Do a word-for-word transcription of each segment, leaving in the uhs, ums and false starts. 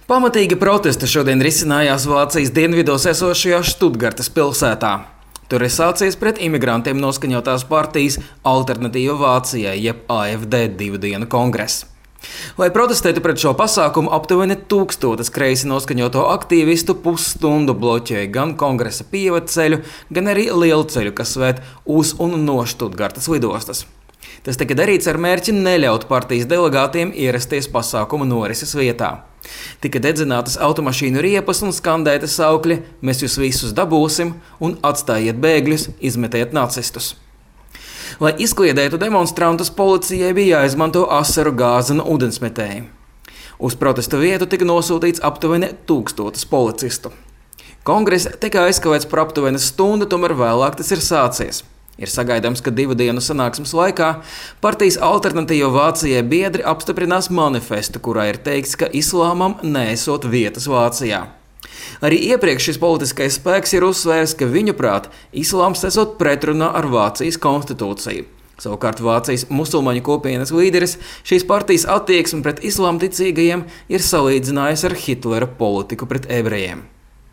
Pamatīgi protesti šodien risinājās Vācijas dienvidos esošajā Štutgartas pilsētā. Tur ir sācies pret imigrantiem noskaņotās partijas Alternatīva Vācijai, jeb A F D divu dienu kongress. Lai protestētu pret šo pasākumu, aptuveni tūkstotis kreisi noskaņoto aktīvistu pusstundu bloķēja gan kongresa pievedceļu, gan arī lielceļu, kas ved uz un no Štutgartas lidostas. Tas tika darīts ar mērķi neļaut partijas delegātiem ierasties pasākuma norises vietā. Tika dedzinātas automašīnu riepas un skandēta saukļi "Mēs jūs visus dabūsim" un "Atstājiet bēgļus, izmetiet nacistus". Lai izkliedētu demonstrantus, policijai bija jāizmanto asaru gāzi un ūdensmetēji. Uz protestu vietu tika nosūtīts aptuveni tūkstotis policistu. Kongress tika aizkavēts par aptuveni stundu, tomēr vēlāk tas ir sācies. Ir sagaidāms, ka divu dienu sanāksmes laikā partijas Alternatīva Vācijai biedri apstiprinās manifestu, kurā ir teikts, ka islāmam neesot vietas Vācijā. Arī iepriekš šis politiskais spēks ir uzsvērs, ka viņuprāt islāms esot pretrunā ar Vācijas konstitūciju. Savukārt Vācijas musulmaņu kopienas līderis šīs partijas attieksmi pret islāmticīgajiem ir salīdzinājis ar Hitlera politiku pret ebrejiem.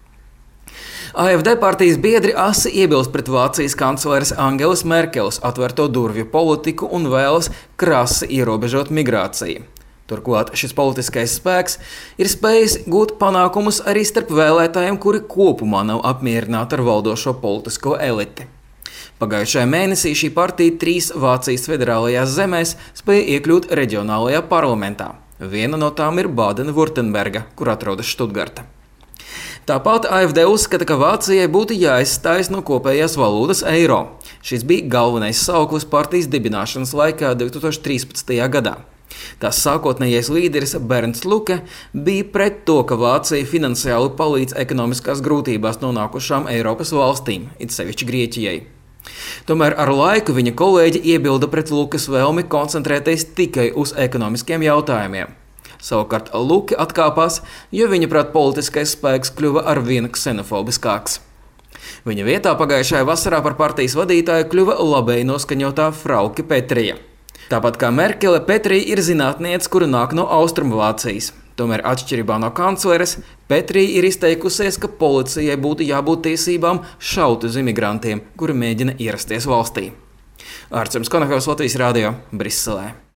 A F D partijas biedri asi iebilst pret Vācijas kancleres Angelas Merkeles atvērto durvju politiku un vēlas krasi ierobežot migrāciju. Turklāt šis politiskais spēks ir spējis gūt panākumus arī starp vēlētājiem, kuri kopumā nav apmierināti ar valdošo politisko eliti. Pagājušajā mēnesī šī partija trīs Vācijas federālajās zemēs spēja iekļūt reģionālajā parlamentā. Viena no tām ir Bādena-Vurtemberga, kur atrodas Štutgarta. Tāpat A F D uzskata, ka Vācijai būtu jāizstājas no kopējās valūtas eiro. Šis bija galvenais sauklis partijas dibināšanas laikā divi tūkstoši trīspadsmitajā gadā. Tās sākotnējais līderis Bernds Luke bija pret to, ka Vācija finansiāli palīdz ekonomiskās grūtībās nonākušām Eiropas valstīm, it sevišķi Grieķijai. Tomēr ar laiku viņa kolēģi iebilda pret Lukas vēlmi koncentrēties tikai uz ekonomiskiem jautājumiem. Savukārt Luke atkāpās, jo viņa prāt politiskais spēks kļuva arvien ksenofobiskāks. Viņa vietā pagājušajā vasarā par partijas vadītāju kļuva labēji noskaņotā Frauke Petrija. Tāpat kā Merkele, Petrija ir zinātniece, kura nāk no Austrumvācijas. Tomēr atšķirībā no kancleres, Petrija ir izteikusies, ka policijai būtu jābūt tiesībām šaut uz imigrantiem, kuri mēģina ierasties valstī. Ārčuns Konahovs, Latvijas radio, Briselē.